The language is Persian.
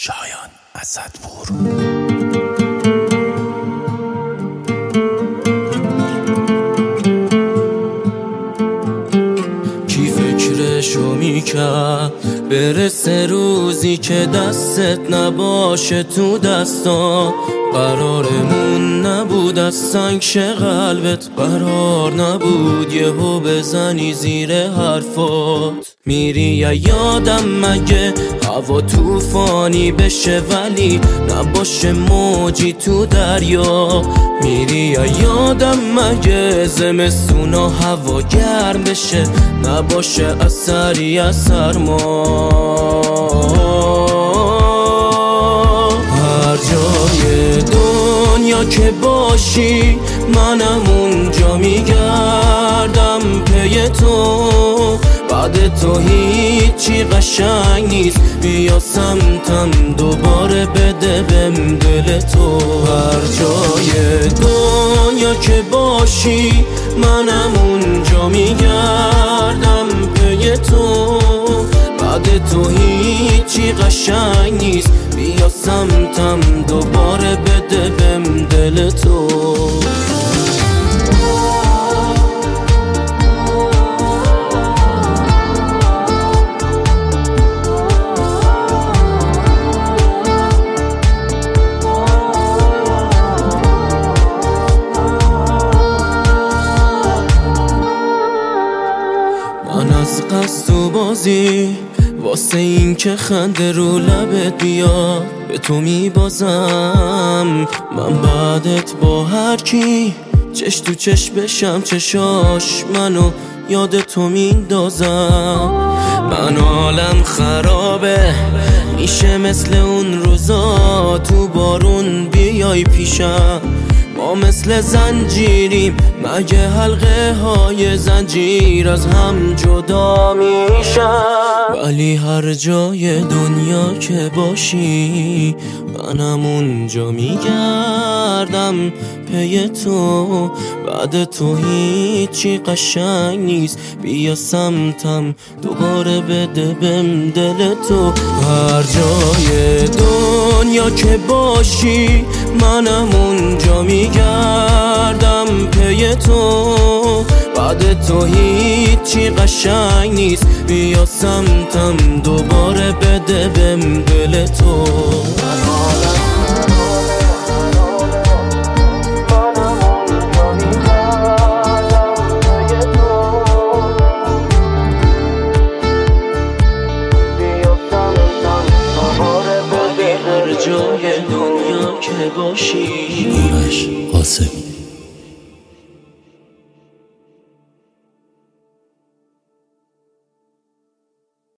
شایان اسدپور. کی فکرشو میکرد برسه روزی که دستت نباشه تو دستا، قرارمون نبود از سنگ شه قلبت، قرار نبود یهو بزنی زیر حرفات. میری یا یادم مگه هوا طوفانی بشه ولی نباشه موجی تو دریا؟ میری یا یادم مگه زمستونا هوا گرم بشه نباشه اثری از سرما؟ هر جای دنیا که باشی منم اونجا میگردم پی تو، بعد تو هیچی قشنگ نیست، بیا سمتم دوباره بده بهم دل تو. هر جای دنیا که باشی منم اونجا میگردم پی تو، بعد تو هیچی قشنگ نیست، بیا سمتم دوباره بده بهم دل تو. من از قصد و بازی واسه این که خنده رو لبت بیاد به تو میبازم، من بعدت با هر کی چش تو چش بشم چشاش منو یاد تو میندازم. من حالم خرابه میشه مثل اون روزا تو بارون بیای پیشم، ما مثل زنجیریم مگه حلقه های زنجیر از هم جدا میشن؟ ولی هر جای دنیا که باشی منم اونجا میگردم پی تو، بعد تو هیچی قشنگ نیست، بیا سمتم دوباره بده بهم دل تو. هر جای دنیا که باشی منم اونجا میگردم پی تو، بعد تو هیچی قشنگ نیست، بیا سمتم دوباره بده بهم دل تو. جای دنیا که باشی آرش قاسمی.